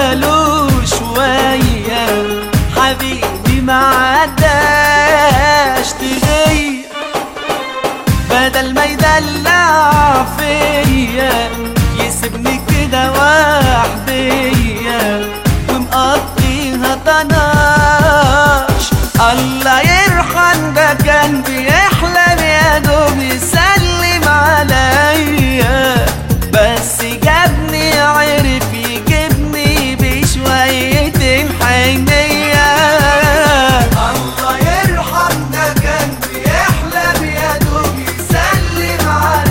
بقاله شوية، حبيبي ما عداش تغير، بدل ما يدلع فيا يسيبني كده وحدية ومقضيها طناش. الله يرحم ده كان بيحلم يا دوب يسلم عليا، بس جابني عرف يجيبني بشوية حنية. الله يرحم ده كان بيحلم يا دوب يسلم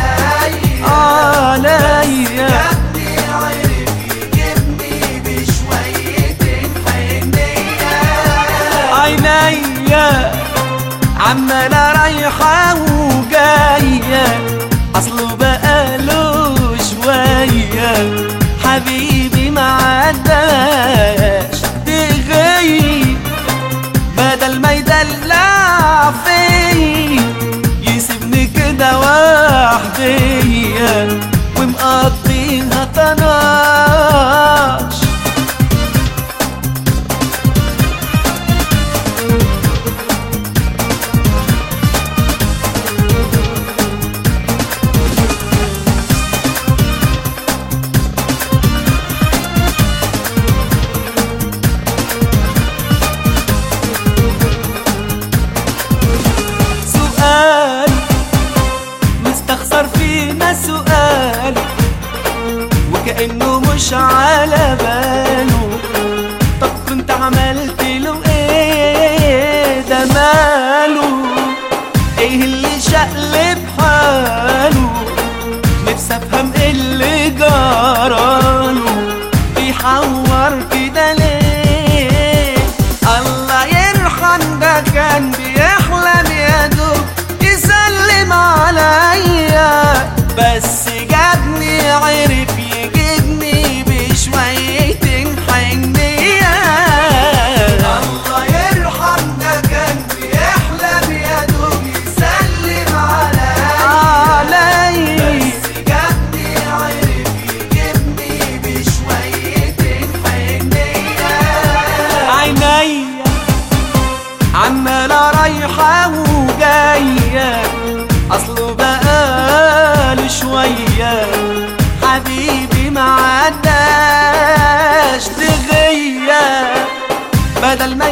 عليا، جابني عرف يجيبني بشوية حنية. عينيا عمالة رايحة وجاية، أصله بقاله شوية، حبيبي ما عداش تغير، بدل ما يدلع فيا يسيبني كده وحدية ومقضيها طناش. مستخسر فينا سؤال وكأنه مش على باله، طب كنت عملت له ايه؟ ده ماله ايه اللي شقلب حاله؟ نفسي افهم ايه اللي جراله، بيحور كده ليه؟ الله يرحم ده كان بيحلم يا دوب يسلم عليا، بس جابني عرف يجيبني بشوية حنية. الله يرحم ده كان بيحلم يا دوب يسلم عليا، بس جابني عرف يجيبني بشوية حنية. عينيا عمالة رايحة وجاية، أصله بقاله شوية، حبيبي ما عداش تغير، بدل ما